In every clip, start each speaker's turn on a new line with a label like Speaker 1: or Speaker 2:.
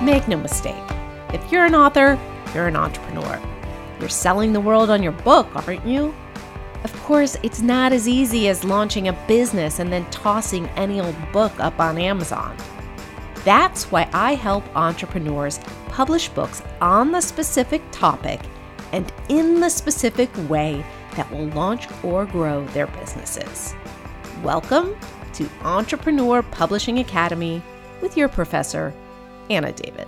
Speaker 1: Make no mistake, if you're an author, you're an entrepreneur. You're selling the world on your book, aren't you? Of course, it's not as easy as launching a business and then tossing any old book up on Amazon. That's why I help entrepreneurs publish books on the specific topic and in the specific way that will launch or grow their businesses. Welcome to Entrepreneur Publishing Academy with your professor, Anna David.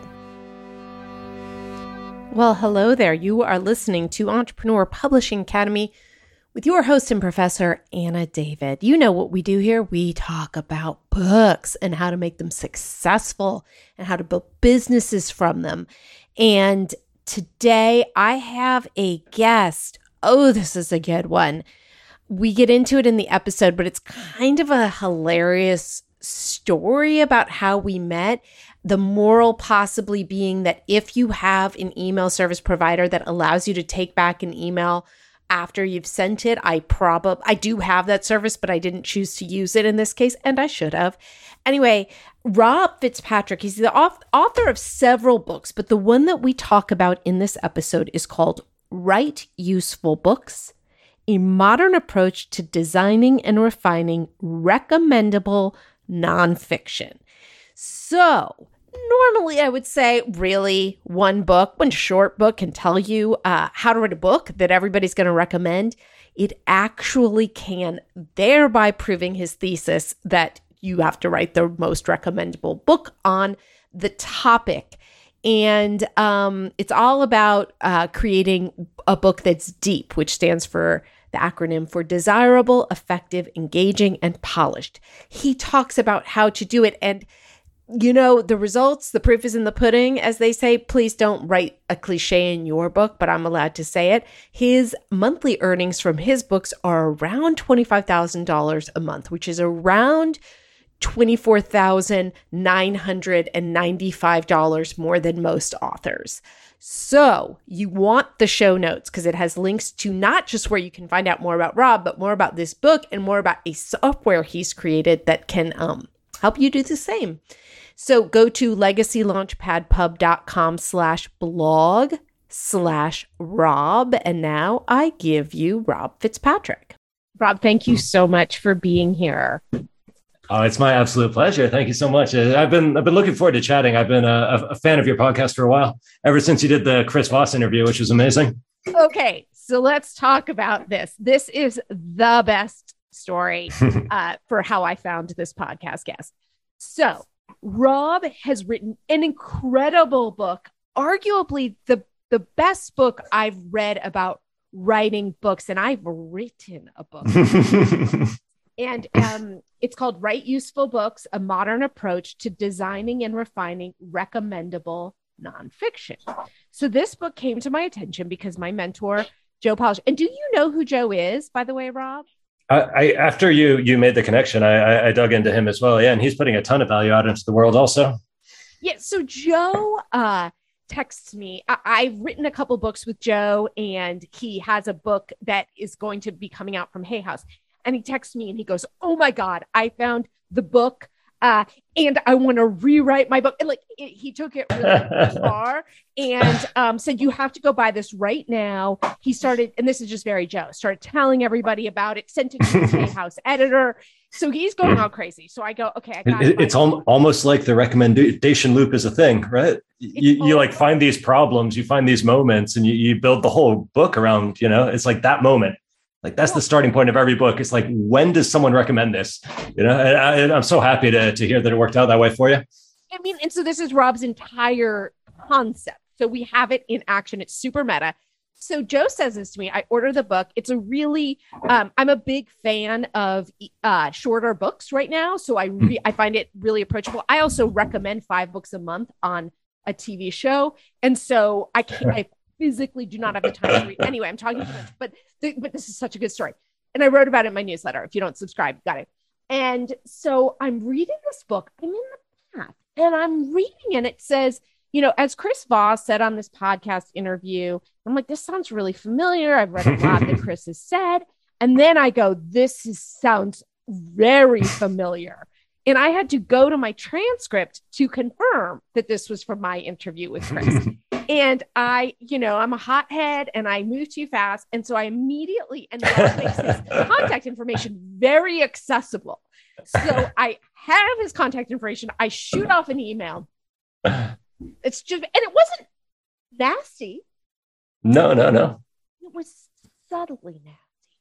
Speaker 1: Well, hello there. You are listening to Entrepreneur Publishing Academy with your host and professor, Anna David. You know what we do here. We talk about books and how to make them successful and how to build businesses from them. And today I have a guest. Oh, this is a good one. We get into it in the episode, but it's kind of a hilarious story about how we met. The moral possibly being that if you have an email service provider that allows you to take back an email after you've sent it, I do have that service, but I didn't choose to use it in this case, and I should have. Anyway, Rob Fitzpatrick, he's the author of several books, but the one that we talk about in this episode is called Write Useful Books: A Modern Approach to Designing and Refining Recommendable Nonfiction. So normally I would say really one short book can tell you how to write a book that everybody's going to recommend. It actually can, thereby proving his thesis that you have to write the most recommendable book on the topic. And it's all about creating a book that's deep, which stands for the acronym for desirable, effective, engaging, and polished. He talks about how to do it. And, you know, the results, the proof is in the pudding, as they say. Please don't write a cliche in your book, but I'm allowed to say it. His monthly earnings from his books are around $25,000 a month, which is around $24,995 more than most authors. So you want the show notes because it has links to not just where you can find out more about Rob, but more about this book and more about a software he's created that can help you do the same. So go to legacylaunchpadpub.com/blog/Rob. And now I give you Rob Fitzpatrick. Rob, thank you so much for being here.
Speaker 2: Oh, it's my absolute pleasure. Thank you so much. I've been looking forward to chatting. I've been a fan of your podcast for a while, ever since you did the Chris Voss interview, which was amazing.
Speaker 1: Okay, so let's talk about this. This is the best story for how I found this podcast guest. So Rob has written an incredible book, arguably the best book I've read about writing books, and I've written a book. And it's called Write Useful Books: A Modern Approach to Designing and Refining Recommendable Nonfiction. So this book came to my attention because my mentor, Joe Polish. And do you know who Joe is, by the way, Rob?
Speaker 2: After you made the connection, I dug into him as well. Yeah, and he's putting a ton of value out into the world also. Yeah,
Speaker 1: so Joe texts me. I've written a couple books with Joe, and he has a book that is going to be coming out from Hay House. And he texts me and he goes, "Oh my God, I found the book and I want to rewrite my book." And he took it really far and said, "You have to go buy this right now." He started, and this is just very Joe, started telling everybody about it, sent it to his Hay House editor. So he's going all crazy. So I go, "Okay, I got it."
Speaker 2: It's almost like the recommendation loop is a thing, right? You like find these problems, you find these moments, and you build the whole book around, it's like that moment. Like that's the starting point of every book. It's like, when does someone recommend this? And I'm so happy to hear that it worked out that way for you.
Speaker 1: I mean, and so this is Rob's entire concept. So we have it in action. It's super meta. So Joe says this to me. I order the book. It's a really, I'm a big fan of shorter books right now. So I find it really approachable. I also recommend 5 books a month on a TV show. And so I physically do not have the time to read. Anyway, I'm talking too much, but this is such a good story. And I wrote about it in my newsletter. If you don't subscribe, got it. And so I'm reading this book. I'm in the back and I'm reading, and it says, as Chris Voss said on this podcast interview, I'm like, this sounds really familiar. I've read a lot that Chris has said. And then I go, this sounds very familiar. And I had to go to my transcript to confirm that this was from my interview with Chris. And I'm a hothead and I move too fast. And so I immediately, and that makes his contact information very accessible. So I have his contact information. I shoot off an email. It's just, and it wasn't nasty.
Speaker 2: No.
Speaker 1: It was subtly nasty.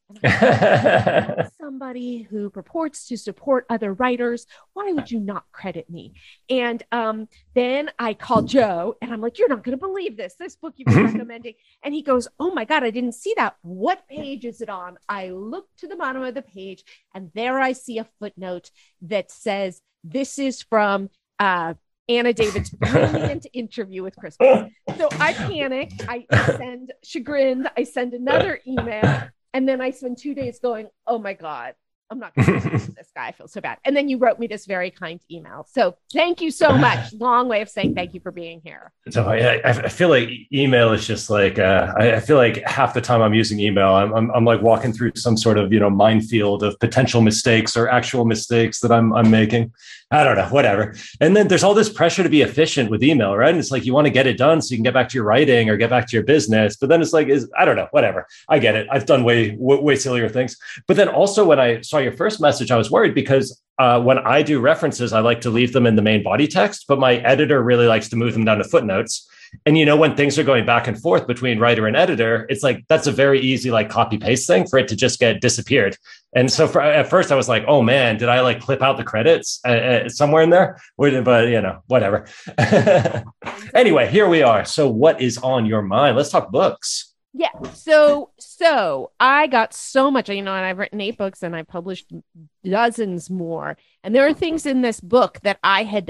Speaker 1: And somebody who purports to support other writers, why would you not credit me? And then I called Joe and I'm like, you're not going to believe this book you've been recommending. And he goes, oh my God, I didn't see that. What page is it on? I look to the bottom of the page and there I see a footnote that says, this is from Anna David's brilliant interview with Chris. So I panic. I send chagrined. I send another email. And then I spend 2 days going, oh my God, I'm not going to talk to this guy. I feel so bad. And then you wrote me this very kind email. So thank you so much. Long way of saying thank you for being here.
Speaker 2: So I feel like email is just like, I feel like half the time I'm using email, I'm like walking through some sort of, minefield of potential mistakes or actual mistakes that I'm making. I don't know, whatever. And then there's all this pressure to be efficient with email, right? And it's like, you want to get it done so you can get back to your writing or get back to your business. But then it's like, I don't know, whatever. I get it. I've done way sillier things. But then also when I saw your first message, I was worried because when I do references, I like to leave them in the main body text, but my editor really likes to move them down to footnotes. And when things are going back and forth between writer and editor, it's like, that's a very easy, like copy paste thing for it to just get disappeared. And so at first I was like, oh man, did I like clip out the credits somewhere in there? But whatever. Anyway, here we are. So what is on your mind? Let's talk books.
Speaker 1: Yeah. So I got so much, and I've written 8 books and I published dozens more. And there are things in this book that I had,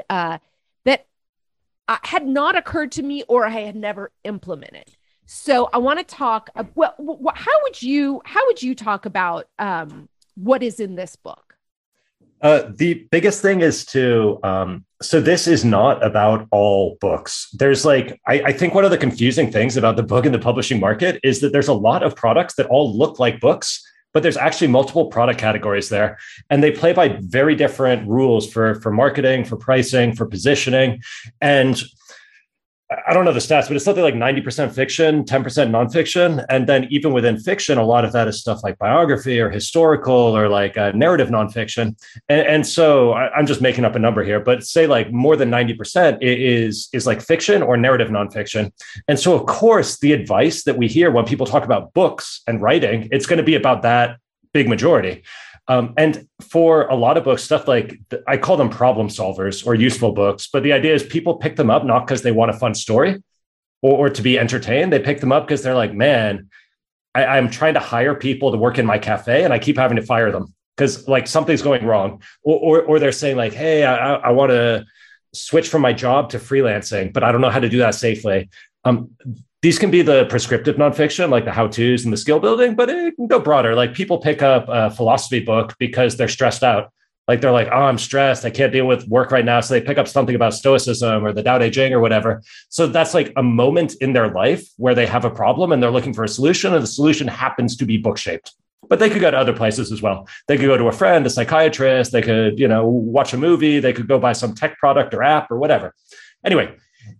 Speaker 1: had not occurred to me or I had never implemented. So I want to talk. How would you talk about what is in this book?
Speaker 2: The biggest thing is so this is not about all books. There's like, I think one of the confusing things about the book and the publishing market is that there's a lot of products that all look like books, but there's actually multiple product categories there. And they play by very different rules for marketing, for pricing, for positioning. And I don't know the stats, but it's something like 90% fiction, 10% nonfiction. And then even within fiction, a lot of that is stuff like biography or historical or like narrative nonfiction. And so I'm just making up a number here, but say like more than 90% is like fiction or narrative nonfiction. And so, of course, the advice that we hear when people talk about books and writing, it's going to be about that big majority. And for a lot of books, stuff like I call them problem solvers or useful books, but the idea is people pick them up not because they want a fun story or to be entertained. They pick them up because they're like, man, I'm trying to hire people to work in my cafe and I keep having to fire them because like something's going wrong. Or they're saying like, hey, I want to switch from my job to freelancing, but I don't know how to do that safely. These can be the prescriptive nonfiction, like the how-tos and the skill building, but it can go broader. Like people pick up a philosophy book because they're stressed out. Like they're like, oh, I'm stressed. I can't deal with work right now. So they pick up something about Stoicism or the Tao Te Ching or whatever. So that's like a moment in their life where they have a problem and they're looking for a solution, and the solution happens to be book-shaped. But they could go to other places as well. They could go to a friend, a psychiatrist. They could, watch a movie. They could go buy some tech product or app or whatever. Anyway,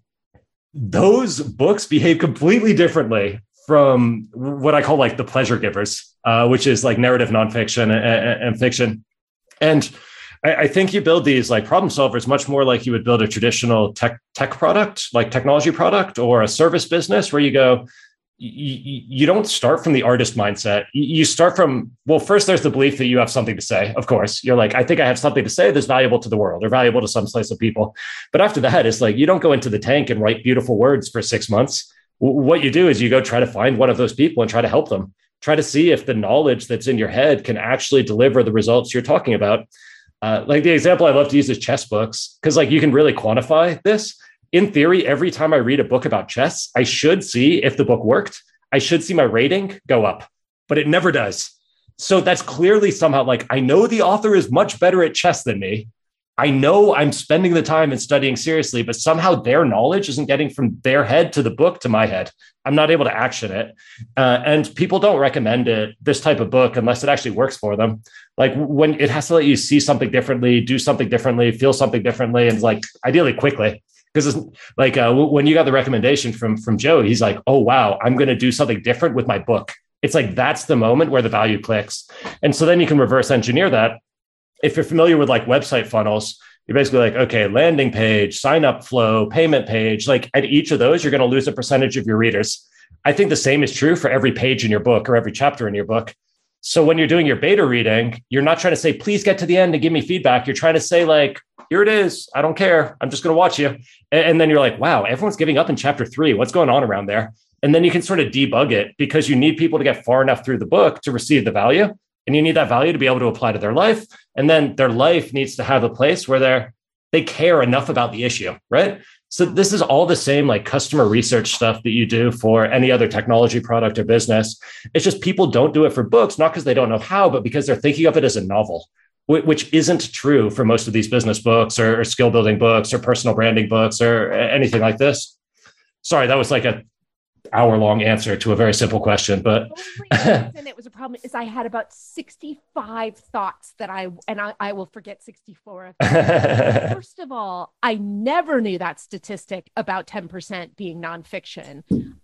Speaker 2: those books behave completely differently from what I call like the pleasure givers, which is like narrative nonfiction and fiction. And I think you build these like problem solvers much more like you would build a traditional tech product, like technology product or a service business where you go, you don't start from the artist mindset. You start from, well, first there's the belief that you have something to say. Of course, you're like, I think I have something to say that's valuable to the world or valuable to some slice of people. But after that, it's like, you don't go into the tank and write beautiful words for 6 months. What you do is you go try to find one of those people and try to help them. Try to see if the knowledge that's in your head can actually deliver the results you're talking about. Like the example I love to use is chess books, because like you can really quantify this. In theory, every time I read a book about chess, I should see if the book worked. I should see my rating go up, but it never does. So that's clearly somehow like, I know the author is much better at chess than me. I know I'm spending the time and studying seriously, but somehow their knowledge isn't getting from their head to the book to my head. I'm not able to action it. And people don't recommend this type of book unless it actually works for them. Like when it has to let you see something differently, do something differently, feel something differently, and like ideally quickly. Because it's like when you got the recommendation from Joe, he's like, oh, wow, I'm going to do something different with my book. It's like that's the moment where the value clicks. And so then you can reverse engineer that. If you're familiar with like website funnels, you're basically like, okay, landing page, sign up flow, payment page, like at each of those, you're going to lose a percentage of your readers. I think the same is true for every page in your book or every chapter in your book. So when you're doing your beta reading, you're not trying to say, please get to the end and give me feedback. You're trying to say like, here it is. I don't care. I'm just going to watch you. And then you're like, wow, everyone's giving up in chapter 3. What's going on around there? And then you can sort of debug it because you need people to get far enough through the book to receive the value. And you need that value to be able to apply to their life. And then their life needs to have a place where they care enough about the issue, right? So this is all the same like customer research stuff that you do for any other technology product or business. It's just people don't do it for books, not because they don't know how, but because they're thinking of it as a novel, which isn't true for most of these business books or skill building books or personal branding books or anything like this. Sorry, that was like a hour-long answer to a very simple question, but
Speaker 1: and it was a problem is I had about 65 thoughts that I will forget 64. First of all, I never knew that statistic about 10% being nonfiction.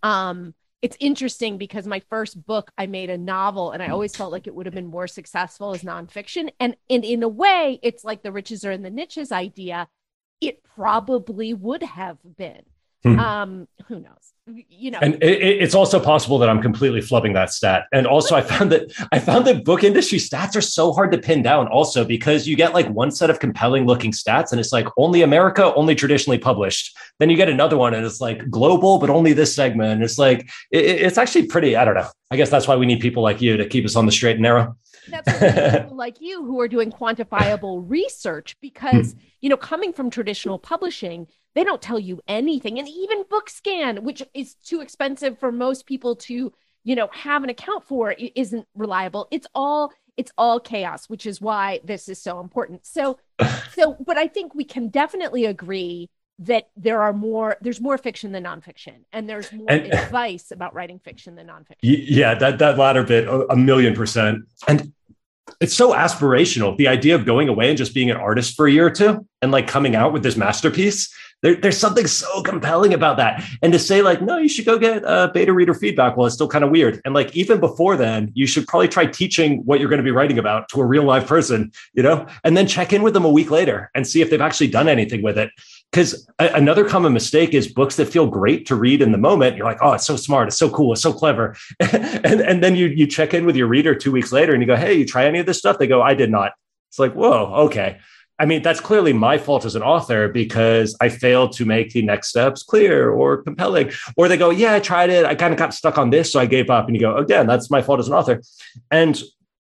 Speaker 1: It's interesting because my first book, I made a novel and I always felt like it would have been more successful as nonfiction. And in a way, it's like the riches are in the niches idea. It probably would have been. Who knows?
Speaker 2: And it's also possible that I'm completely flubbing that stat. And also I found that book industry stats are so hard to pin down also because you get like one set of compelling looking stats and it's like only America, only traditionally published. Then you get another one and it's like global, but only this segment. And it's like, it's actually pretty, I don't know. I guess that's why we need people like you to keep us on the straight and narrow.
Speaker 1: That's what people like you who are doing quantifiable research because, coming from traditional publishing, they don't tell you anything. And even BookScan, which is too expensive for most people to, have an account for, isn't reliable. It's all chaos, which is why this is so important. So, but I think we can definitely agree that there's more fiction than nonfiction, and there's more advice about writing fiction than nonfiction.
Speaker 2: Yeah, that latter bit, 1,000,000%. And it's so aspirational. The idea of going away and just being an artist for a year or two and like coming out with this masterpiece, there's something so compelling about that. And to say like, no, you should go get beta reader feedback. Well, it's still kind of weird. And like, even before then, you should probably try teaching what you're going to be writing about to a real live person, and then check in with them a week later and see if they've actually done anything with it. Because another common mistake is books that feel great to read in the moment. You're like, oh, it's so smart. It's so cool. It's so clever. and then you check in with your reader 2 weeks later and you go, hey, you try any of this stuff? They go, I did not. It's like, whoa, okay. I mean, that's clearly my fault as an author because I failed to make the next steps clear or compelling. Or they go, yeah, I tried it. I kind of got stuck on this, so I gave up. And you go, again, that's my fault as an author. And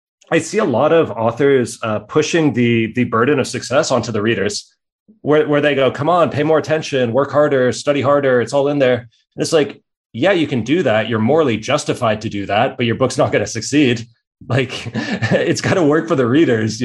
Speaker 2: I see a lot of authors pushing the burden of success onto the readers. Where they go, come on, pay more attention, work harder, study harder. It's all in there. And it's like, yeah, you can do that. You're morally justified to do that, but your book's not going to succeed. Like it's got to work for the readers,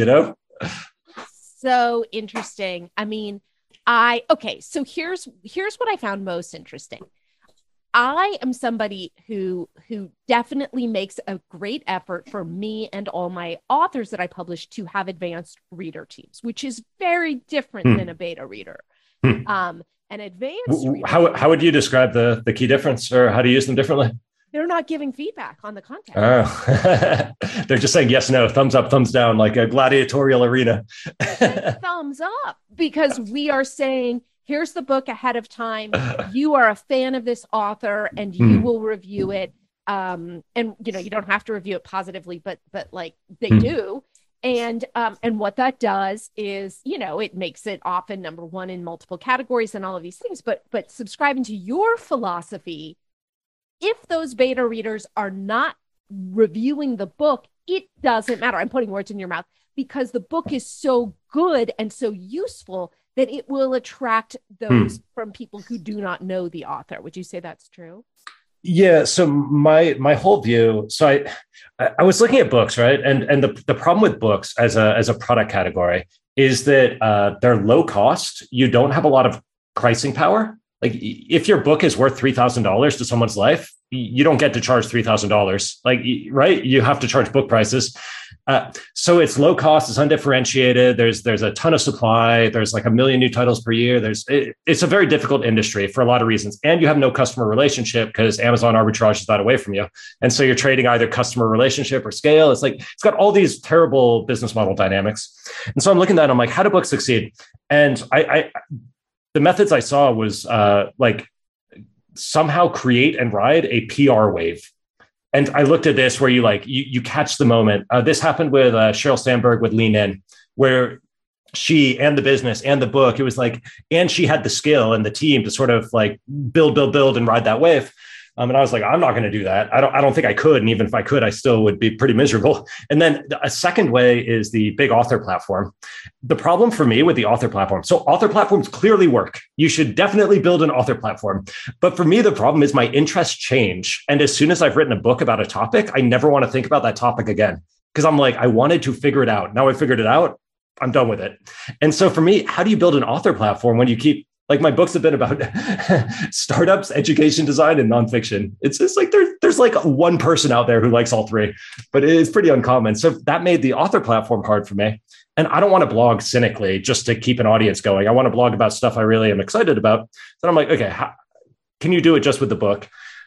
Speaker 1: So interesting. I mean, so here's what I found most interesting. I am somebody who definitely makes a great effort for me and all my authors that I publish to have advanced reader teams, which is very different than a beta reader. An advanced reader.
Speaker 2: How would you describe the key difference, or how to use them differently?
Speaker 1: They're not giving feedback on the content.
Speaker 2: Oh, they're just saying yes, no, thumbs up, thumbs down, like a gladiatorial arena.
Speaker 1: Thumbs up, because we are saying, here's the book ahead of time. You are a fan of this author and you will review it. And you don't have to review it positively, but like they do. And what that does is, it makes it often number one in multiple categories and all of these things, but subscribing to your philosophy, if those beta readers are not reviewing the book, it doesn't matter. I'm putting words in your mouth because the book is so good and so useful that it will attract those from people who do not know the author. Would you say that's true?
Speaker 2: Yeah. So my whole view. So I was looking at books, right? And the problem with books as a product category is that they're low cost. You don't have a lot of pricing power. Like if your book is worth $3,000 to someone's life, you don't get to charge $3,000. Like, right? You have to charge book prices. So it's low cost, it's undifferentiated. There's a ton of supply. There's like a million new titles per year. It's a very difficult industry for a lot of reasons. And you have no customer relationship because Amazon arbitrages that away from you. And so you're trading either customer relationship or scale. It's like, it's got all these terrible business model dynamics. And so I'm looking at that, I'm like, how do books succeed? And the methods I saw was like somehow create and ride a PR wave. And I looked at this where you catch the moment. This happened with Sheryl Sandberg with Lean In, where she and the business and the book, it was like, and she had the skill and the team to sort of like build and ride that wave. And I was like, I'm not going to do that. I don't think I could. And even if I could, I still would be pretty miserable. And then a second way is the big author platform. The problem for me with the author platform, so author platforms clearly work. You should definitely build an author platform. But for me, the problem is my interests change. And as soon as I've written a book about a topic, I never want to think about that topic again. Because I'm like, I wanted to figure it out. Now I figured it out. I'm done with it. And so for me, how do you build an author platform when you keep, like my books have been about startups, education design, and nonfiction. It's just like there's like one person out there who likes all three, but it's pretty uncommon. So that made the author platform hard for me. And I don't want to blog cynically just to keep an audience going. I want to blog about stuff I really am excited about. So I'm like, okay, can you do it just with the book?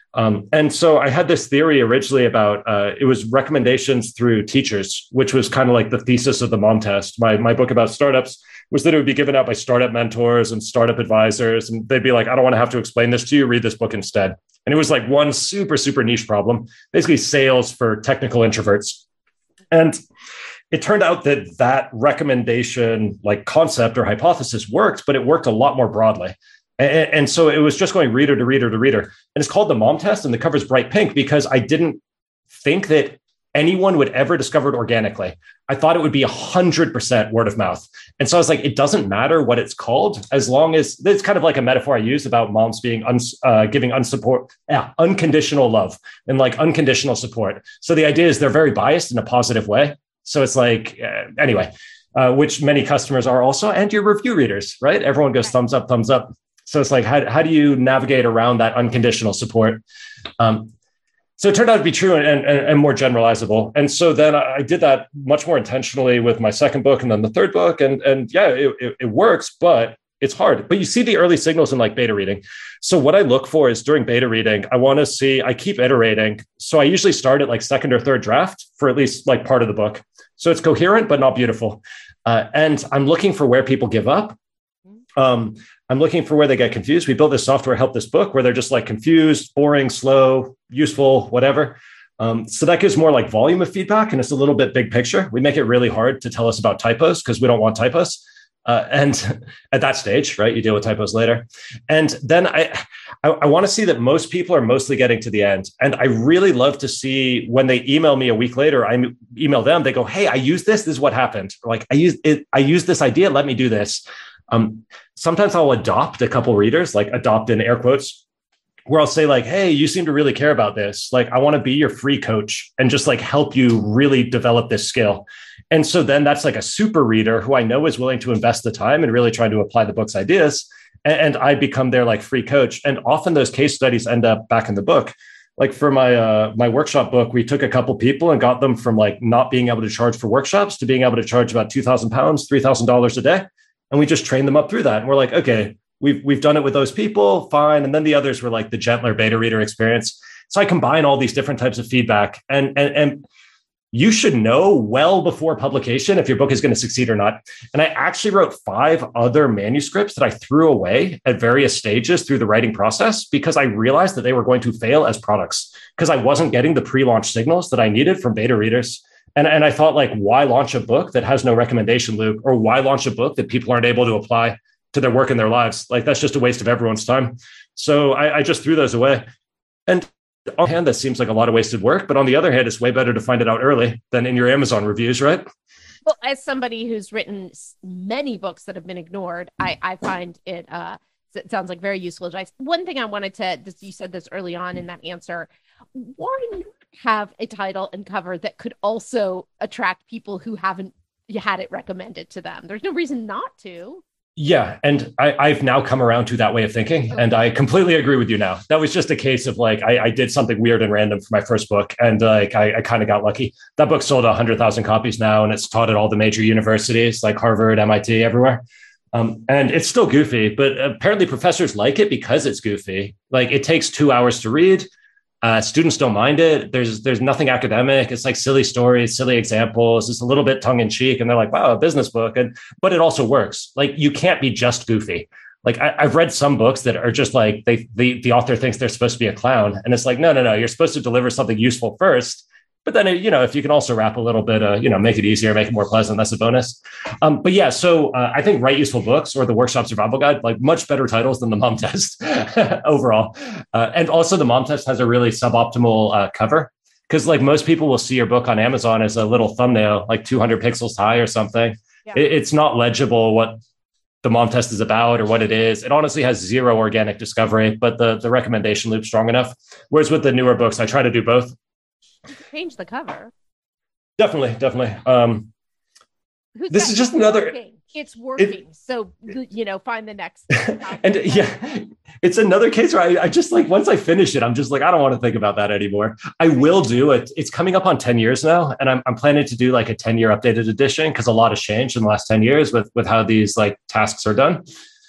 Speaker 2: And so I had this theory originally about it was recommendations through teachers, which was kind of like the thesis of the mom test. My book about startups was that it would be given out by startup mentors and startup advisors. And they'd be like, I don't want to have to explain this to you. Read this book instead. And it was like one super, super niche problem, basically sales for technical introverts. And it turned out that recommendation, like concept or hypothesis worked, but it worked a lot more broadly. And so it was just going reader to reader to reader. And it's called the mom test, and the cover's bright pink because I didn't think that anyone would ever discover it organically. I thought it would be 100% word of mouth. And so I was like, it doesn't matter what it's called, as long as it's kind of like a metaphor I use about moms being giving unconditional love and like unconditional support. So the idea is they're very biased in a positive way. So it's like, anyway, which many customers are also, and your review readers, right? Everyone goes thumbs up, thumbs up. So it's like, how do you navigate around that unconditional support? So it turned out to be true and more generalizable. And so then I did that much more intentionally with my second book and then the third book. And yeah, it works, but it's hard. But you see the early signals in like beta reading. So what I look for is during beta reading, I keep iterating. So I usually start at like second or third draft for at least like part of the book. So it's coherent, but not beautiful. And I'm looking for where people give up. I'm looking for where they get confused. We built this software, Help This Book, where they're just like confused, boring, slow, useful, whatever. So that gives more like volume of feedback, and it's a little bit big picture. We make it really hard to tell us about typos because we don't want typos. And at that stage, right, you deal with typos later. And then I want to see that most people are mostly getting to the end. And I really love to see when they email me a week later, I email them, they go, hey, I used this. This is what happened. Like I used this idea. Let me do this. Sometimes I'll adopt a couple readers, like adopt in air quotes, where I'll say like, hey, you seem to really care about this. Like, I want to be your free coach and just like help you really develop this skill. And so then that's like a super reader who I know is willing to invest the time and really try to apply the book's ideas. And I become their like free coach. And often those case studies end up back in the book. Like for my workshop book, we took a couple people and got them from like not being able to charge for workshops to being able to charge about £2,000, $3,000 a day. And we just trained them up through that. And we're like, okay, we've done it with those people, fine. And then the others were like the gentler beta reader experience. So I combine all these different types of feedback. And you should know well before publication if your book is going to succeed or not. And I actually wrote 5 other manuscripts that I threw away at various stages through the writing process because I realized that they were going to fail as products because I wasn't getting the pre-launch signals that I needed from beta readers. And I thought, like, why launch a book that has no recommendation loop, or why launch a book that people aren't able to apply to their work in their lives? Like, that's just a waste of everyone's time. So I just threw those away. And on one hand, that seems like a lot of wasted work. But on the other hand, it's way better to find it out early than in your Amazon reviews, right?
Speaker 1: Well, as somebody who's written many books that have been ignored, I find it sounds like very useful advice. One thing I wanted to, you said this early on in that answer, why have a title and cover that could also attract people who haven't you had it recommended to them. There's no reason not to.
Speaker 2: Yeah. And I've now come around to that way of thinking. And I completely agree with you now. That was just a case of like, I did something weird and random for my first book. And like, I kind of got lucky. That book sold 100,000 copies now, and it's taught at all the major universities like Harvard, MIT, everywhere. And it's still goofy, but apparently professors like it because it's goofy. Like it takes 2 hours to read. Students don't mind it. There's nothing academic. It's like silly stories, silly examples. It's a little bit tongue in cheek, and they're like, "Wow, a business book!" But it also works. Like you can't be just goofy. Like I've read some books that are just like the author thinks they're supposed to be a clown, and it's like, no. You're supposed to deliver something useful first. But then, if you can also wrap a little bit, make it easier, make it more pleasant, that's a bonus. But yeah, so I think Write Useful Books or the Workshop Survival Guide, like much better titles than the Mom Test overall. And also the Mom Test has a really suboptimal cover, because like most people will see your book on Amazon as a little thumbnail, like 200 pixels high or something. Yeah. It's not legible what the Mom Test is about or what it is. It honestly has zero organic discovery, but the recommendation loop's strong enough. Whereas with the newer books, I try to do both.
Speaker 1: Change the cover.
Speaker 2: Definitely. This is just another.
Speaker 1: Working? It's working. So find the next.
Speaker 2: And yeah, it's another case where I just like once I finish it, I'm just like I don't want to think about that anymore. I will do it. It's coming up on 10 years now, and I'm planning to do like a 10-year updated edition because a lot has changed in the last 10 years with how these like tasks are done.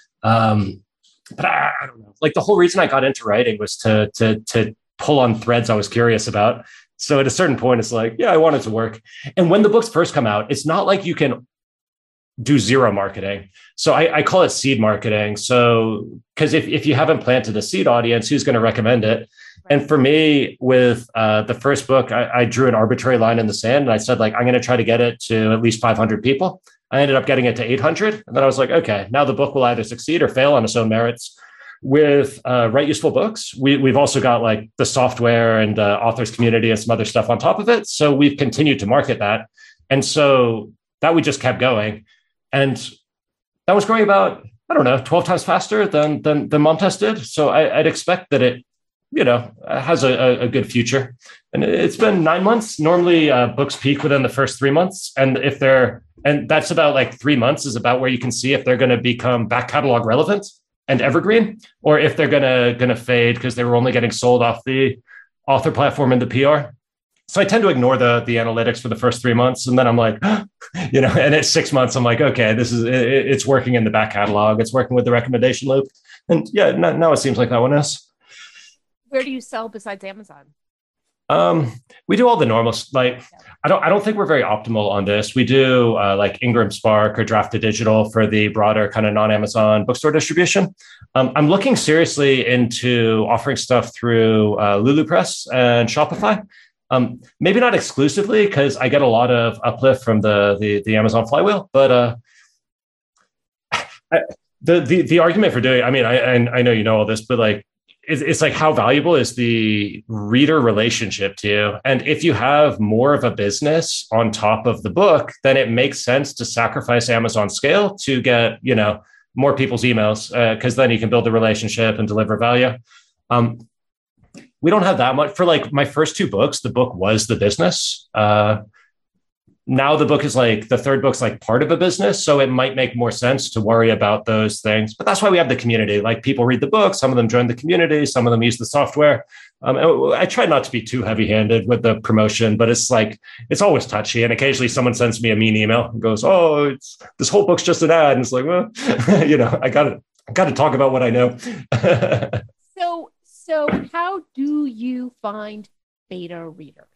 Speaker 2: But I don't know. Like the whole reason I got into writing was to pull on threads I was curious about. So at a certain point, it's like, yeah, I want it to work. And when the books first come out, it's not like you can do zero marketing. So I call it seed marketing. So, because if you haven't planted a seed audience, who's going to recommend it? And for me, with the first book, I drew an arbitrary line in the sand. And I said, like, I'm going to try to get it to at least 500 people. I ended up getting it to 800. And then I was like, okay, now the book will either succeed or fail on its own merits. With Write Useful Books, we've also got like the software and authors community and some other stuff on top of it. So we've continued to market that. And so that we just kept going. And that was growing about, 12 times faster than Mom Test did. So I'd expect that it, has a good future. And it's been 9 months. Normally books peak within the first 3 months. And and that's about like 3 months is about where you can see if they're going to become back catalog relevant and evergreen, or if they're gonna fade because they were only getting sold off the author platform and the PR. So I tend to ignore the analytics for the first 3 months, and then I'm like, and at 6 months, I'm like, okay, it's working in the back catalog, it's working with the recommendation loop, and yeah, now it seems like that one is.
Speaker 1: Where do you sell besides Amazon?
Speaker 2: We do all the normal, like, I don't think we're very optimal on this. We do like Ingram Spark or Draft2 Digital for the broader kind of non-Amazon bookstore distribution. I'm looking seriously into offering stuff through Lulu Press and Shopify. Maybe not exclusively because I get a lot of uplift from the Amazon flywheel, but the argument for doing, I mean, I know you know all this, but like, it's like how valuable is the reader relationship to you? And if you have more of a business on top of the book, then it makes sense to sacrifice Amazon scale to get, more people's emails, because then you can build the relationship and deliver value. We don't have that much for like my first 2 books. The book was the business. Now the book is like the third book's like part of a business. So it might make more sense to worry about those things. But that's why we have the community. Like people read the book, some of them join the community, some of them use the software. I try not to be too heavy-handed with the promotion, but it's like, it's always touchy. And occasionally someone sends me a mean email and goes, oh, this whole book's just an ad. And it's like, well, I got to talk about what I know.
Speaker 1: So how do you find beta readers?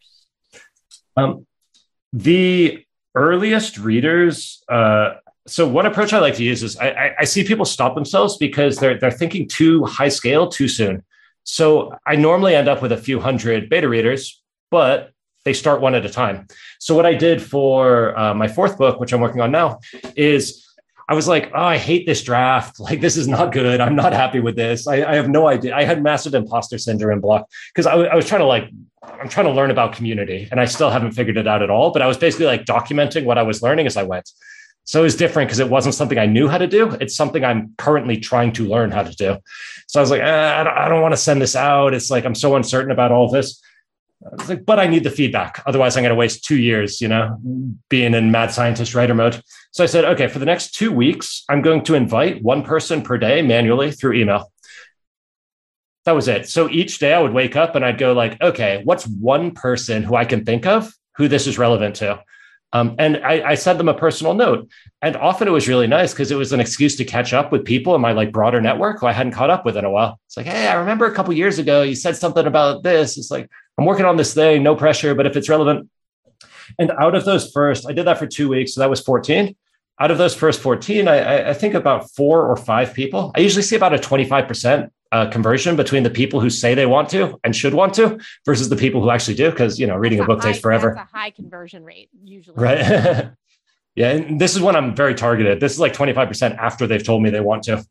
Speaker 2: The earliest readers, so one approach I like to use is I see people stop themselves because they're thinking too high scale too soon. So I normally end up with a few hundred beta readers, but they start one at a time. So what I did for my 4th book, which I'm working on now, is I was like, oh, I hate this draft. Like, this is not good. I'm not happy with this. I have no idea. I had massive imposter syndrome block because I was trying to I'm trying to learn about community and I still haven't figured it out at all. But I was basically like documenting what I was learning as I went. So it was different because it wasn't something I knew how to do. It's something I'm currently trying to learn how to do. So I was like, I don't want to send this out. It's like, I'm so uncertain about all of this. I was like, but I need the feedback. Otherwise, I'm going to waste 2 years, being in mad scientist writer mode. So I said, okay, for the next 2 weeks, I'm going to invite one person per day manually through email. That was it. So each day I would wake up and I'd go like, okay, what's one person who I can think of who this is relevant to? And I sent them a personal note. And often it was really nice because it was an excuse to catch up with people in my like broader network who I hadn't caught up with in a while. It's like, hey, I remember a couple of years ago, you said something about this. It's like, I'm working on this thing, no pressure, but if it's relevant. And out of those I did that for 2 weeks. So that was 14. Out of those first 14, I think about 4 or 5 people. I usually see about a 25% conversion between the people who say they want to and should want to versus the people who actually do. Because, reading a book takes forever.
Speaker 1: That's a high conversion rate usually.
Speaker 2: Right. Yeah. And this is when I'm very targeted. This is like 25% after they've told me they want to.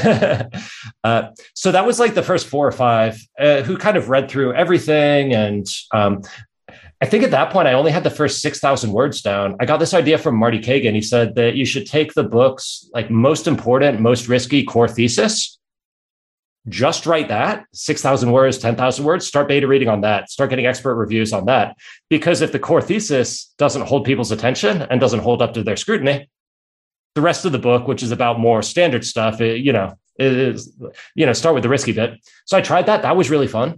Speaker 2: So that was like the first 4 or 5 who kind of read through everything. And I think at that point, I only had the first 6,000 words down. I got this idea from Marty Kagan. He said that you should take the book's like most important, most risky core thesis, just write that 6,000 words, 10,000 words, start beta reading on that, start getting expert reviews on that. Because if the core thesis doesn't hold people's attention and doesn't hold up to their scrutiny, the rest of the book, which is about more standard stuff, start with the risky bit. So I tried that. That was really fun.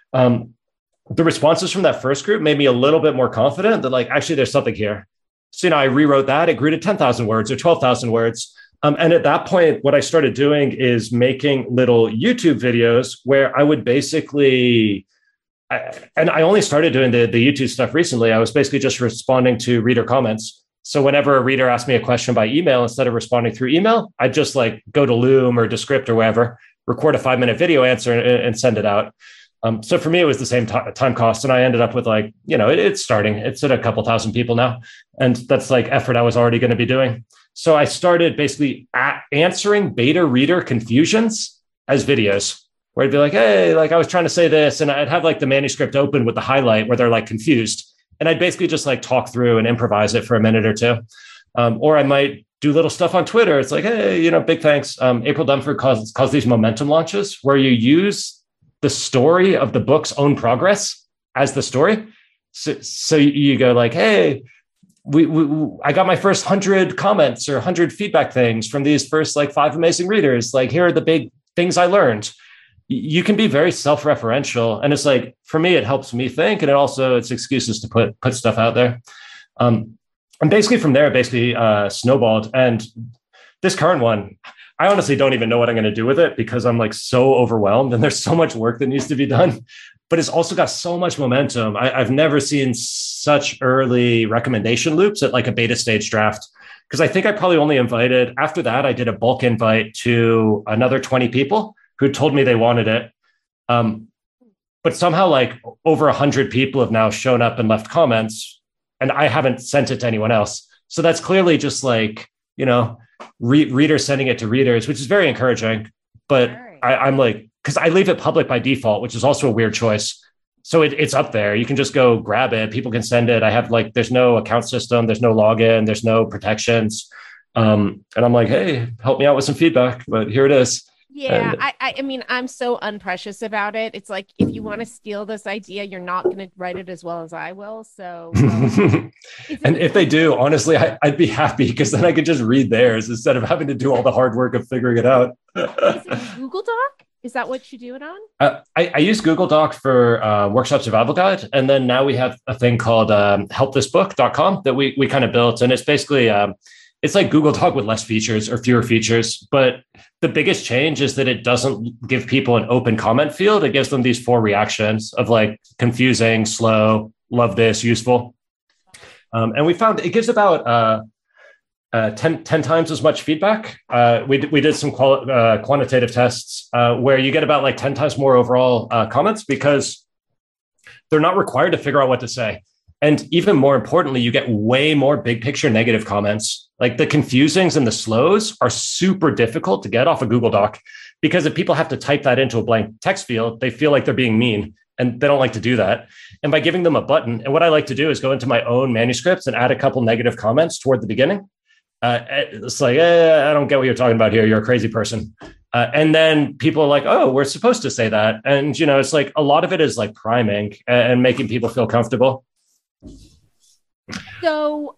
Speaker 2: The responses from that first group made me a little bit more confident that like, actually, there's something here. So, I rewrote that. It grew to 10,000 words or 12,000 words. And at that point, what I started doing is making little YouTube videos where I would basically, and I only started doing the YouTube stuff recently. I was basically just responding to reader comments. So whenever a reader asked me a question by email, instead of responding through email, I'd just like go to Loom or Descript or wherever, record a 5-minute video answer and send it out. So for me, it was the same time cost. And I ended up with like, it's starting. It's at a couple thousand people now. And that's like effort I was already going to be doing. So I started basically answering beta reader confusions as videos where I'd be like, hey, like I was trying to say this. And I'd have like the manuscript open with the highlight where they're like confused. And I'd basically just like talk through and improvise it for a minute or two. Or I might do little stuff on Twitter. It's like, hey, big thanks. April Dunford calls these momentum launches where you use the story of the book's own progress as the story. So you go like, hey, I got my first 100 comments or 100 feedback things from these first like 5 amazing readers. Like, here are the big things I learned. You can be very self-referential. And it's like, for me, it helps me think. And it's excuses to put stuff out there. And basically from there, snowballed. And this current one, I honestly don't even know what I'm going to do with it because I'm like so overwhelmed and there's so much work that needs to be done, but it's also got so much momentum. I've never seen such early recommendation loops at like a beta stage draft. Because I think I probably only invited, after that, I did a bulk invite to another 20 people who told me they wanted it. But somehow like over 100 people have now shown up and left comments and I haven't sent it to anyone else. So that's clearly just like, readers sending it to readers, which is very encouraging. But I'm like, because I leave it public by default, which is also a weird choice. So it's up there. You can just go grab it. People can send it. I have like, there's no account system. There's no login. There's no protections. And I'm like, hey, help me out with some feedback. But here it is.
Speaker 1: Yeah, I mean, I'm so unprecious about it. It's like, if you want to steal this idea, you're not going to write it as well as I will. So,
Speaker 2: and if they do, honestly, I'd be happy because then I could just read theirs instead of having to do all the hard work of figuring it out.
Speaker 1: Is it Google Doc? Is that what you do it on?
Speaker 2: I use Google Doc for Workshop Survival Guide. And then now we have a thing called helpthisbook.com that we kind of built. And it's basically, it's like Google Doc with less features or fewer features. But the biggest change is that it doesn't give people an open comment field. It gives them these 4 reactions of like confusing, slow, love this, useful. And we found it gives about 10 times as much feedback. We did some quantitative tests where you get about like 10 times more overall comments because they're not required to figure out what to say. And even more importantly, you get way more big picture negative comments. Like the confusings and the slows are super difficult to get off a Google Doc because if people have to type that into a blank text field, they feel like they're being mean and they don't like to do that. And by giving them a button, and what I like to do is go into my own manuscripts and add a couple negative comments toward the beginning. It's like, I don't get what you're talking about here. You're a crazy person. And then people are like, oh, we're supposed to say that. And, it's like a lot of it is like priming and making people feel comfortable.
Speaker 1: So,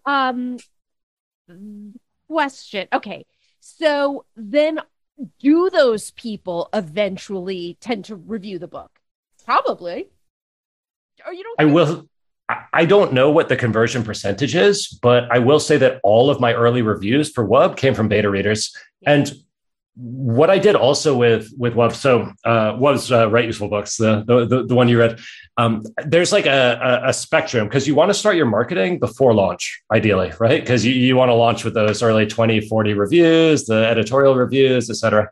Speaker 1: question. Okay. So then do those people eventually tend to review the book? Probably. Or you don't?
Speaker 2: I don't know what the conversion percentage is, but I will say that all of my early reviews for WUB came from beta readers. Yeah. And what I did also with WUB, so was Write Useful Books, the one you read. There's like a spectrum because you want to start your marketing before launch, ideally, right? Because you want to launch with those early 20, 40 reviews, the editorial reviews, et cetera.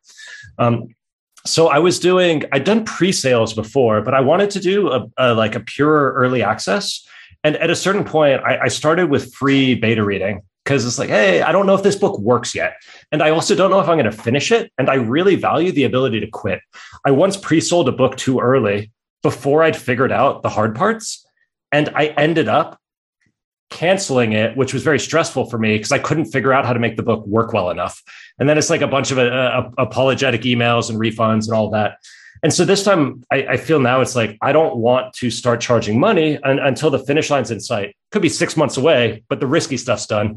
Speaker 2: So I'd done pre-sales before, but I wanted to do a pure early access. And at a certain point, I started with free beta reading because it's like, hey, I don't know if this book works yet. And I also don't know if I'm going to finish it. And I really value the ability to quit. I once pre-sold a book too early before I'd figured out the hard parts. And I ended up canceling it, which was very stressful for me because I couldn't figure out how to make the book work well enough. And then it's like a bunch of apologetic emails and refunds and all of that. And so this time I feel now it's like, I don't want to start charging money until the finish line's in sight. Could be 6 months away, but the risky stuff's done.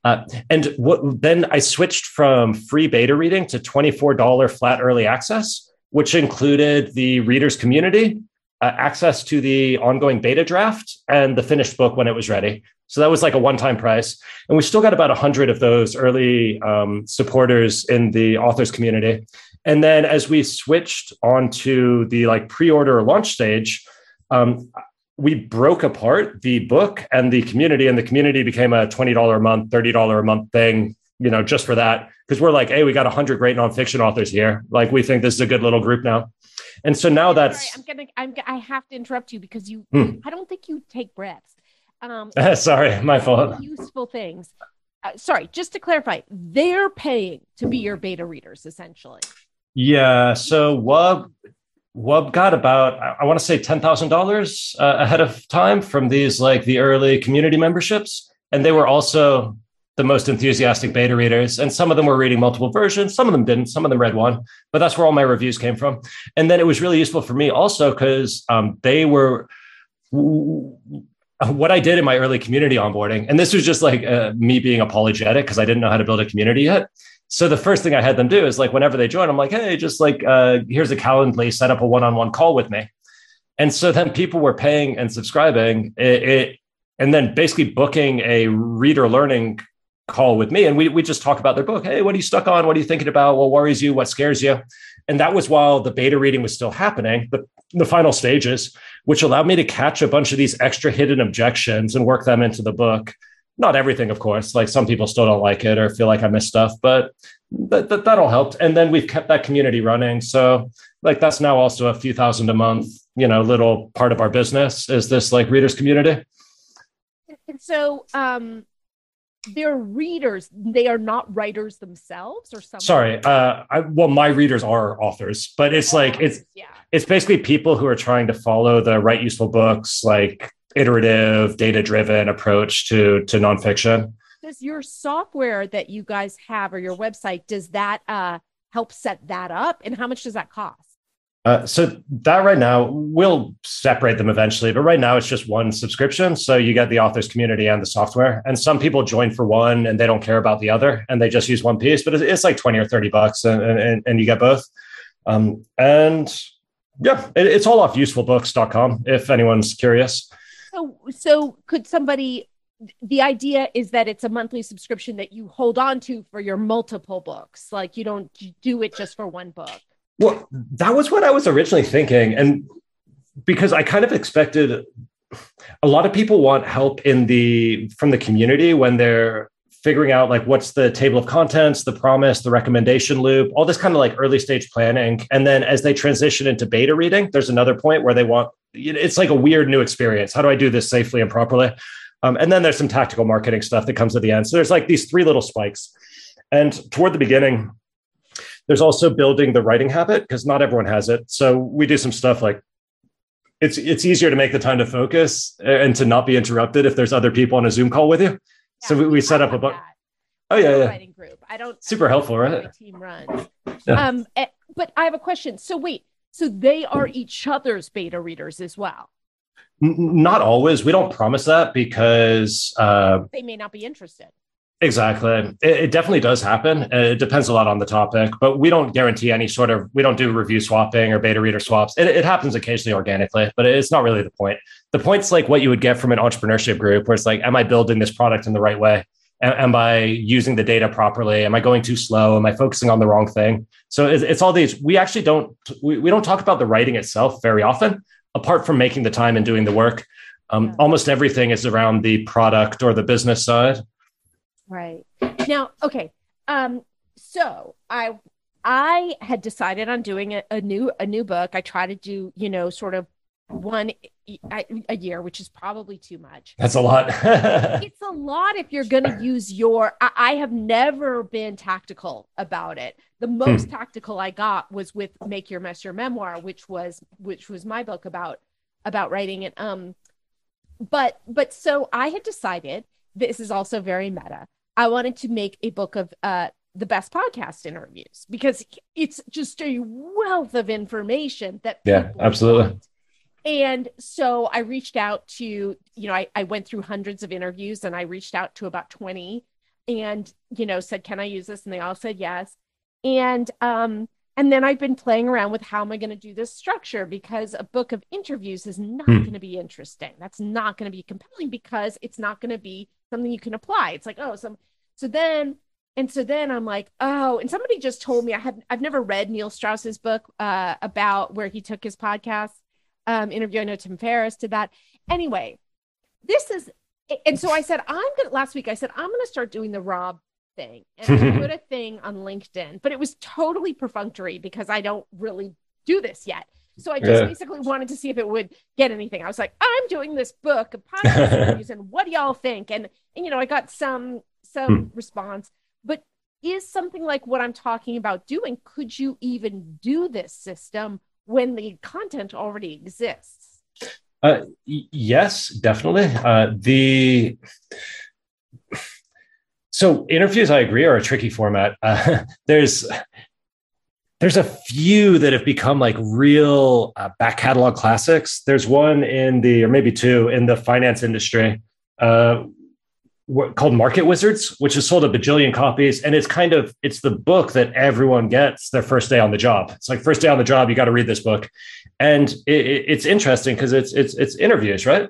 Speaker 2: Then I switched from free beta reading to $24 flat early access, which included the readers community, access to the ongoing beta draft, and the finished book when it was ready. So that was like a one-time price. And we still got about 100 of those early supporters in the authors community. And then as we switched onto the pre-order or launch stage, we broke apart the book and the community became a $20 a month, $30 a month thing, just for that. Because we're like, hey, we got 100 great nonfiction authors here. We think this is a good little group now. And so now that's...
Speaker 1: Sorry, I have to interrupt you because I don't think you take breaths.
Speaker 2: Sorry, my fault.
Speaker 1: Useful things. Sorry, just to clarify, they're paying to be your beta readers, essentially.
Speaker 2: Yeah. So WUB got about, I want to say $10,000 ahead of time from these the early community memberships. And they were also the most enthusiastic beta readers. And some of them were reading multiple versions. Some of them didn't. Some of them read one. But that's where all my reviews came from. And then it was really useful for me also because they were... What I did in my early community onboarding, and this was just me being apologetic because I didn't know how to build a community yet. So the first thing I had them do is whenever they join, I'm like, hey, just here's a Calendly, set up a one-on-one call with me. And so then people were paying and subscribing and then basically booking a reader learning call with me. And we just talk about their book. Hey, what are you stuck on? What are you thinking about? What worries you? What scares you? And that was while the beta reading was still happening, the final stages, which allowed me to catch a bunch of these extra hidden objections and work them into the book. Not everything, of course. Some people still don't like it or feel like I missed stuff, but that all helped. And then we've kept that community running. So that's now also a few thousand a month, little part of our business is this readers community.
Speaker 1: And so they're readers. They are not writers themselves or something.
Speaker 2: Sorry. My readers are authors, but it's it's basically people who are trying to follow the Write Useful Books, iterative, data-driven approach to nonfiction.
Speaker 1: Does your software that you guys have or your website, does that help set that up? And how much does that cost?
Speaker 2: So that right now, we'll separate them eventually, but right now it's just one subscription. So you get the authors community and the software. And some people join for one and they don't care about the other and they just use one piece, but it's $20 or $30 and you get both. It's all off usefulbooks.com if anyone's curious.
Speaker 1: So could somebody, the idea is that it's a monthly subscription that you hold on to for your multiple books. You don't do it just for one book.
Speaker 2: Well, that was what I was originally thinking. And because I kind of expected a lot of people want help from the community when they're figuring out what's the table of contents, the promise, the recommendation loop, all this kind of early stage planning. And then as they transition into beta reading, there's another point where they want, it's a weird new experience. How do I do this safely and properly? And then there's some tactical marketing stuff that comes at the end. So there's these three little spikes. And toward the beginning, there's also building the writing habit because not everyone has it. So we do some stuff it's easier to make the time to focus and to not be interrupted if there's other people on a Zoom call with you. Yeah, so we set up a bunch. Oh yeah,
Speaker 1: writing group. I don't
Speaker 2: super helpful, right?
Speaker 1: My team runs.
Speaker 2: Yeah.
Speaker 1: but I have a question. So wait, so they are each other's beta readers as well?
Speaker 2: Not always. We don't promise that because
Speaker 1: They may not be interested.
Speaker 2: exactly. It definitely does happen. It depends a lot on the topic, but we don't guarantee any sort of, we don't do review swapping or beta reader swaps. It happens occasionally organically, but it's not really the point. The point's like what you would get from an entrepreneurship group where it's like, am I building this product in the right way? Am I using the data properly? Am I going too slow? Am I focusing on the wrong thing? So it's all these, we actually we don't talk about the writing itself very often, apart from making the time and doing the work. Almost everything is around the product or the business side.
Speaker 1: Right. Now, okay. So I had decided on doing a new book. I try to do, sort of one a year, which is probably too much.
Speaker 2: That's a lot.
Speaker 1: It's a lot if you're going to use I have never been tactical about it. The most tactical I got was with Make Your Mess Your Memoir, which was my book about writing it. But so I had decided, this is also very meta, I wanted to make a book of the best podcast interviews because it's just a wealth of information that
Speaker 2: yeah, absolutely
Speaker 1: want. And so I reached out to, I went through hundreds of interviews and I reached out to about 20 and, said, can I use this? And they all said yes. And then I've been playing around with how am I going to do this structure, because a book of interviews is not going to be interesting. That's not going to be compelling because it's not going to be something you can apply. It's like, so then I'm like, and somebody just told me I've never read Neil Strauss's book about where he took his podcast interview. I know Tim Ferriss did that. Anyway, and so I said, last week I said, I'm going to start doing the Rob thing. And I put a thing on LinkedIn, but it was totally perfunctory because I don't really do this yet. So I just basically wanted to see if it would get anything. I was like, I'm doing this book of podcast interviews and what do y'all think? And I got some response, but is something like what I'm talking about doing, could you even do this system when the content already exists?
Speaker 2: Yes, definitely. So interviews, I agree, are a tricky format. There's a few that have become like real back catalog classics. There's one or maybe two in the finance industry called Market Wizards, which has sold a bajillion copies. And it's the book that everyone gets their first day on the job. It's like first day on the job, you got to read this book. And it's interesting because it's interviews, right?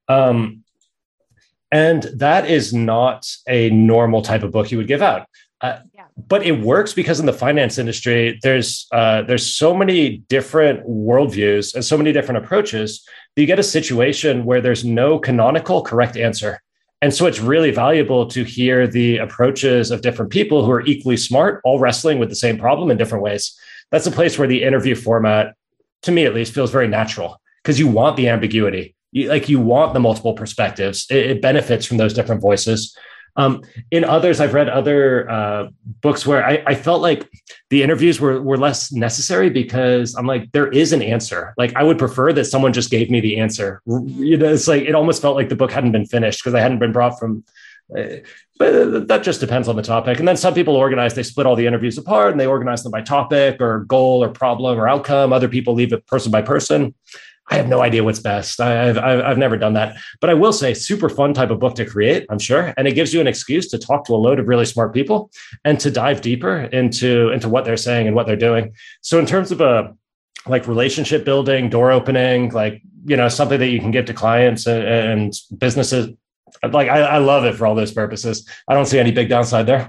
Speaker 2: And that is not a normal type of book you would give out. But it works because in the finance industry, there's so many different worldviews and so many different approaches that you get a situation where there's no canonical correct answer. And so it's really valuable to hear the approaches of different people who are equally smart, all wrestling with the same problem in different ways. That's a place where the interview format, to me at least, feels very natural because you want the ambiguity. You want the multiple perspectives. It benefits from those different voices. In others, I've read other books where I felt like the interviews were less necessary because I'm like, there is an answer. Like I would prefer that someone just gave me the answer. It's like, it almost felt like the book hadn't been finished because I hadn't been brought from, but that just depends on the topic. And then some people they split all the interviews apart and they organize them by topic or goal or problem or outcome. Other people leave it person by person. I have no idea what's best. I've never done that, but I will say super fun type of book to create, I'm sure. And it gives you an excuse to talk to a load of really smart people and to dive deeper into what they're saying and what they're doing. So in terms of like relationship building, door opening, like, something that you can give to clients and businesses, like I love it for all those purposes. I don't see any big downside there.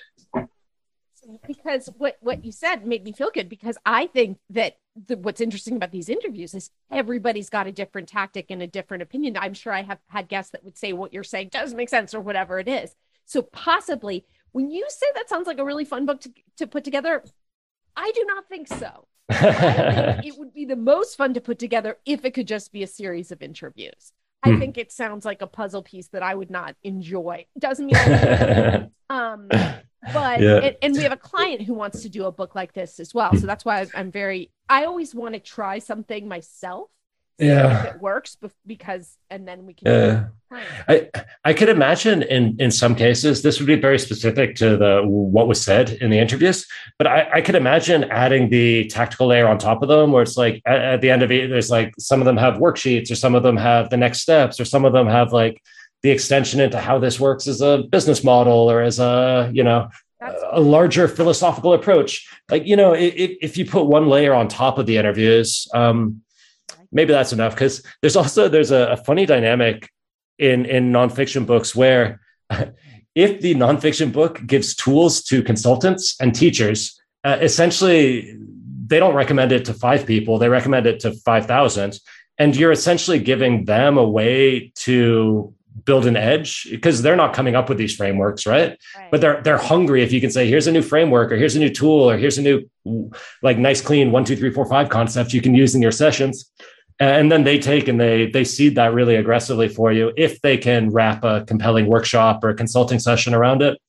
Speaker 1: Because what you said made me feel good, because I think that what's interesting about these interviews is everybody's got a different tactic and a different opinion. I'm sure I have had guests that would say what you're saying doesn't make sense or whatever it is. So possibly when you say that sounds like a really fun book to put together, I do not think so. I think it would be the most fun to put together if it could just be a series of interviews. I think it sounds like a puzzle piece that I would not enjoy. Doesn't mean but and we have a client who wants to do a book like this as well. So that's why I always want to try something myself. see
Speaker 2: Yeah.
Speaker 1: if it works because, and then we can.
Speaker 2: Yeah. I could imagine in some cases this would be very specific to the what was said in the interviews, but I could imagine adding the tactical layer on top of them, where it's like at the end of it, there's like some of them have worksheets, or some of them have the next steps, or some of them have like the extension into how this works as a business model or as a a larger philosophical approach. Like if you put one layer on top of the interviews, maybe that's enough, because there's a funny dynamic in nonfiction books where if the nonfiction book gives tools to consultants and teachers, essentially they don't recommend it to 5 people, they recommend it to 5,000. And you're essentially giving them a way to build an edge, because they're not coming up with these frameworks, right? But they're hungry. If you can say, here's a new framework, or here's a new tool, or here's a new like nice clean 1 2 3 4 5 concept you can use in your sessions. And then they take and they seed that really aggressively for you if they can wrap a compelling workshop or a consulting session around it.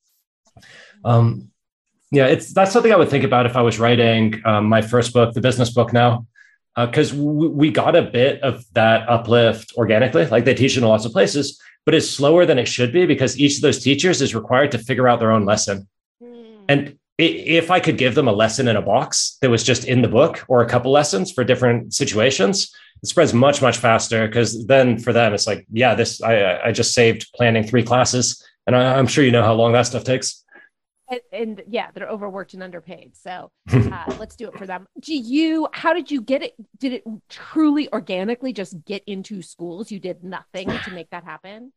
Speaker 2: That's something I would think about if I was writing my first book, the business book now, because we got a bit of that uplift organically. Like they teach in lots of places, but it's slower than it should be because each of those teachers is required to figure out their own lesson. And if I could give them a lesson in a box that was just in the book, or a couple lessons for different situations, it spreads much, much faster, because then for them, it's like, yeah, I just saved planning 3 classes. And I'm sure you know how long that stuff takes.
Speaker 1: And yeah, they're overworked and underpaid. So let's do it for them. How did you get it? Did it truly organically just get into schools? You did nothing to make that happen?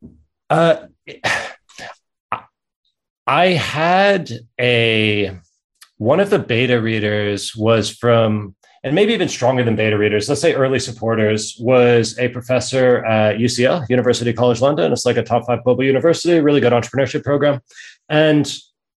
Speaker 2: I had one of the beta readers was from, and maybe even stronger than beta readers, let's say early supporters, was a professor at UCL, University College London. It's like a top 5 global university, really good entrepreneurship program. And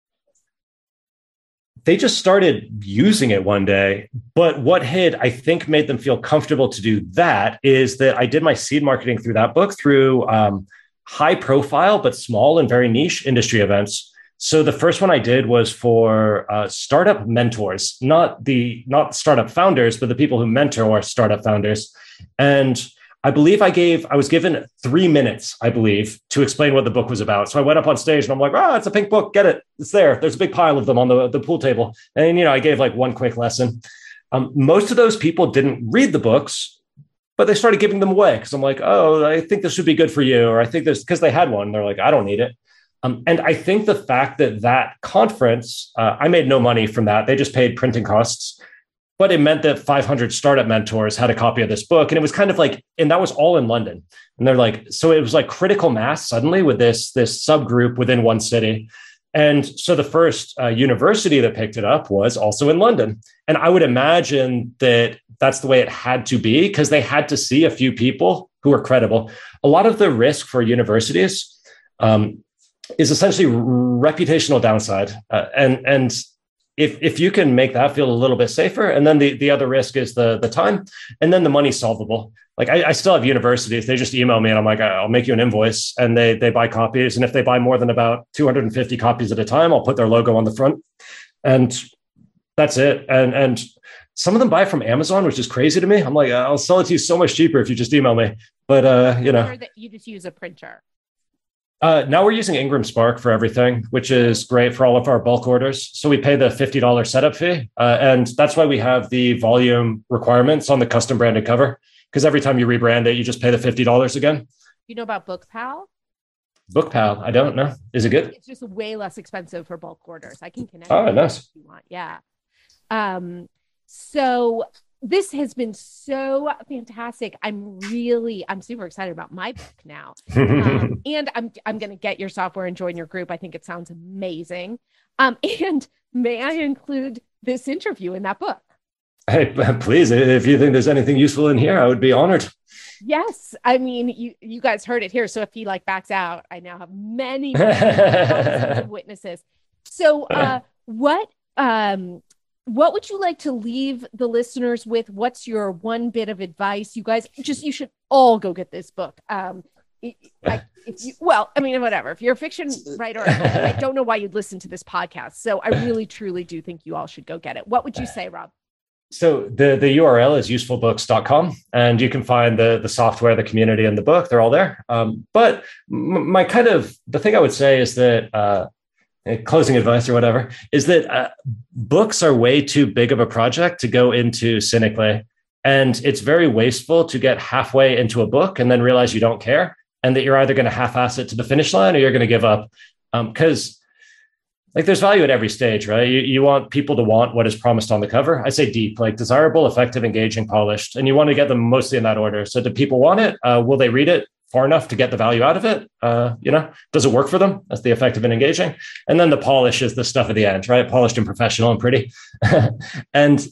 Speaker 2: they just started using it one day. But what I think made them feel comfortable to do that is that I did my seed marketing through that book through high profile, but small and very niche industry events. So the first one I did was for startup mentors, not startup founders, but the people who mentor startup founders. And I believe I was given 3 minutes, I believe, to explain what the book was about. So I went up on stage and I'm like, it's a pink book. Get it. It's there. There's a big pile of them on the pool table. And, I gave like one quick lesson. Most of those people didn't read the books, but they started giving them away because I'm like, I think this would be good for you. Or I think this, because they had one. They're like, I don't need it. And I think the fact that conference, I made no money from that. They just paid printing costs. But it meant that 500 startup mentors had a copy of this book. And it was kind of like, and that was all in London. And they're like, so it was like critical mass suddenly with this subgroup within one city. And so the first university that picked it up was also in London. And I would imagine that that's the way it had to be, because they had to see a few people who were credible. A lot of the risk for universities is essentially reputational downside. And if you can make that feel a little bit safer, and then the other risk is the time, and then the money's solvable. Like I still have universities, they just email me and I'm like, I'll make you an invoice, and they buy copies. And if they buy more than about 250 copies at a time, I'll put their logo on the front, and that's it. And some of them buy from Amazon, which is crazy to me. I'm like, I'll sell it to you so much cheaper if you just email me. But
Speaker 1: that you just use a printer.
Speaker 2: Now we're using Ingram Spark for everything, which is great for all of our bulk orders. So we pay the $50 setup fee. And that's why we have the volume requirements on the custom branded cover. Because every time you rebrand it, you just pay the $50 again.
Speaker 1: You know about BookPal?
Speaker 2: BookPal, I don't know. Is it good?
Speaker 1: It's just way less expensive for bulk orders. I can connect.
Speaker 2: Oh, nice.
Speaker 1: If you want. Yeah. So this has been so fantastic. I'm super excited about my book now. And I'm going to get your software and join your group. I think it sounds amazing. And may I include this interview in that book?
Speaker 2: Hey, please, if you think there's anything useful in here, I would be honored.
Speaker 1: Yes. I mean, you guys heard it here. So if he backs out, I now have many witnesses. So what would you like to leave the listeners with? What's your one bit of advice? You guys you should all go get this book. Whatever. If you're a fiction writer, I don't know why you'd listen to this podcast. So I really, truly do think you all should go get it. What would you say, Rob?
Speaker 2: So the URL is usefulbooks.com, and you can find the software, the community, and the book. They're all there. But my kind of the thing I would say is that closing advice or whatever is that books are way too big of a project to go into cynically, and it's very wasteful to get halfway into a book and then realize you don't care, and that you're either going to half-ass it to the finish line or you're going to give up, because like there's value at every stage, right? You want people to want what is promised on the cover. I say deep, like desirable, effective, engaging, polished, and you want to get them mostly in that order. So do people want it? Will they read it far enough to get the value out of it? Does it work for them? That's the effective and engaging. And then the polish is the stuff at the end, right? Polished and professional and pretty. And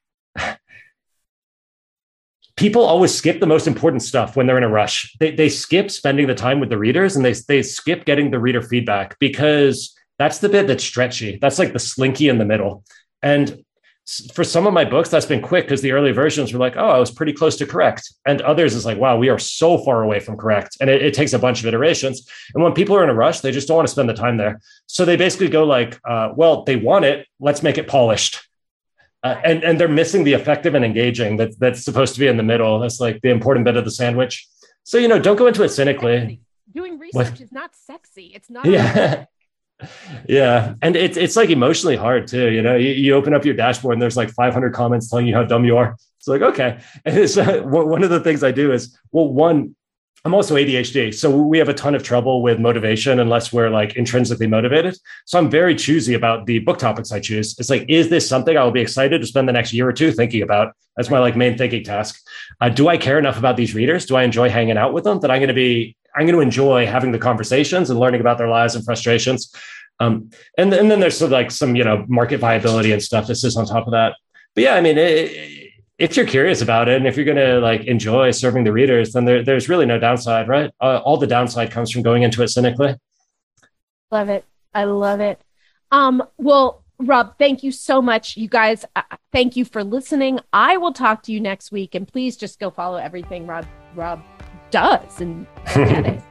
Speaker 2: people always skip the most important stuff when they're in a rush. They skip spending the time with the readers, and they skip getting the reader feedback, because that's the bit that's stretchy. That's like the slinky in the middle. And for some of my books, that's been quick, because the early versions were like, oh, I was pretty close to correct. And others is like, wow, we are so far away from correct. And it takes a bunch of iterations. And when people are in a rush, they just don't want to spend the time there. So they basically go like, well, they want it, let's make it polished. And they're missing the effective and engaging that's supposed to be in the middle. That's like the important bit of the sandwich. So, don't go into it cynically.
Speaker 1: Doing research is not sexy. It's not.
Speaker 2: Yeah. Yeah. And it's like emotionally hard too. You open up your dashboard and there's like 500 comments telling you how dumb you are. It's like, okay. And it's one of the things I do is, I'm also ADHD. So we have a ton of trouble with motivation unless we're like intrinsically motivated. So I'm very choosy about the book topics I choose. It's like, is this something I will be excited to spend the next year or two thinking about? That's my like main thinking task. Do I care enough about these readers? Do I enjoy hanging out with them that I'm going to enjoy having the conversations and learning about their lives and frustrations. And then there's some market viability and stuff that sits on top of that. But yeah, I mean, if you're curious about it and if you're going to like enjoy serving the readers, then there's really no downside, right? All the downside comes from going into it cynically.
Speaker 1: Love it. I love it. Well, Rob, thank you so much. You guys, thank you for listening. I will talk to you next week, and please just go follow everything Rob does and get it.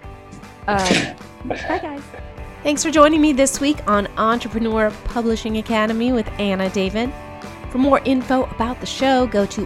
Speaker 1: Bye, guys. Thanks for joining me this week on Entrepreneur Publishing Academy with Anna David. For more info about the show, go to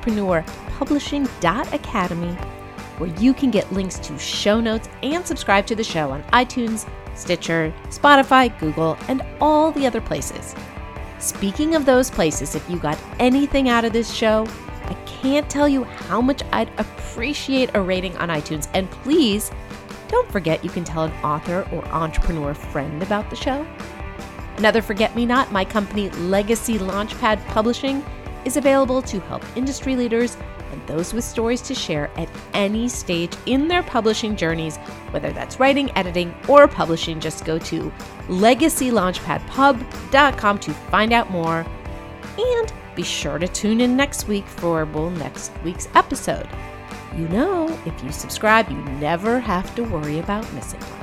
Speaker 1: entrepreneurpublishing.academy, where you can get links to show notes and subscribe to the show on iTunes, Stitcher, Spotify, Google, and all the other places. Speaking of those places, if you got anything out of this show, I can't tell you how much I'd appreciate a rating on iTunes. And please, don't forget you can tell an author or entrepreneur friend about the show. Another forget-me-not, my company Legacy Launchpad Publishing is available to help industry leaders and those with stories to share at any stage in their publishing journeys, whether that's writing, editing, or publishing. Just go to legacylaunchpadpub.com to find out more. And be sure to tune in next week for next week's episode. If you subscribe, you never have to worry about missing one.